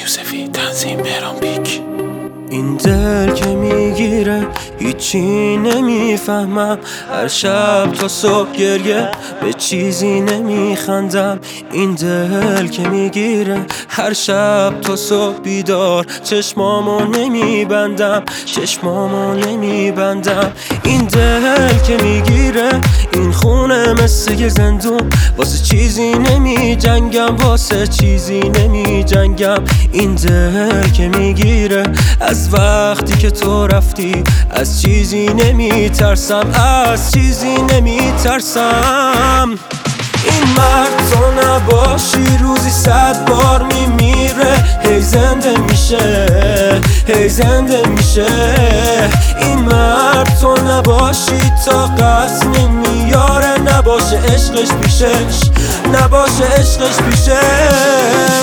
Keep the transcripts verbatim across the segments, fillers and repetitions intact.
یوسفی، تنظیم مهران بیک. این دل که میگیره هیچی نمیفهمم، هر شب تا صبح گریه به چیزی نمیخندم. این دل که میگیره هر شب تا صبح بیدار چشمامو نمیبندم، چشمامو نمیبندم. این دل که میگیره این خونه مثل یه زندون، واسه چیزی نمی جنگم، واسه چیزی نمی جنگم. این دل که میگیره از وقتی که تو رفتی از چیزی نمی ترسم، از چیزی نمی ترسم. این مرد تو نباشی روزی صد بار میمیره، هی زنده میشه، هی زنده میشه. این مرد تو نباشی تا قصد نمیاره، نباشه عشقش پیشش، نباشه عشقش پیشش.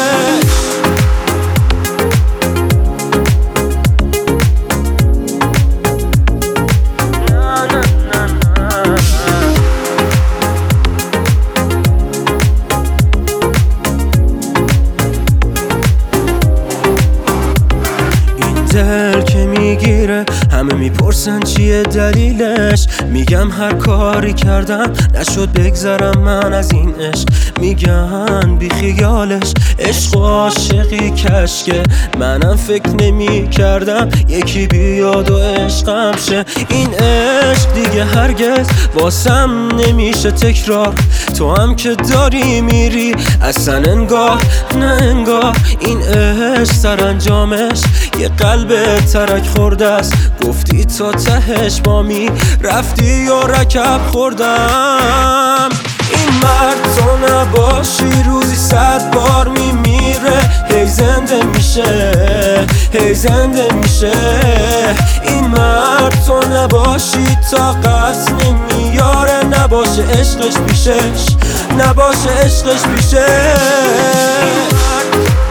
دل که میگیره همه میپرسن چیه دلیلش، میگم هر کاری کردم نشد بگذرم من از این عشق. میگن بی خیالش عشق و عاشقی کشکه، منم فکر نمی کردم یکی بیاد و عشقم شه. این عشق دیگه هرگز واسم نمیشه تکرار، تو هم که داری میری اصلا انگار نه انگار. این عشق سرانجامش یه قلب ترک خورده است، گفتی تا تهش با می رفتی و رکب خوردم. این مرد تو نباشی روزی صد بار میمیره، هی زنده میشه، هی زنده میشه. این مرد تو نباشی تا قصد نمیاره، نباشه عشقش پیشش، نباشه عشقش پیشش.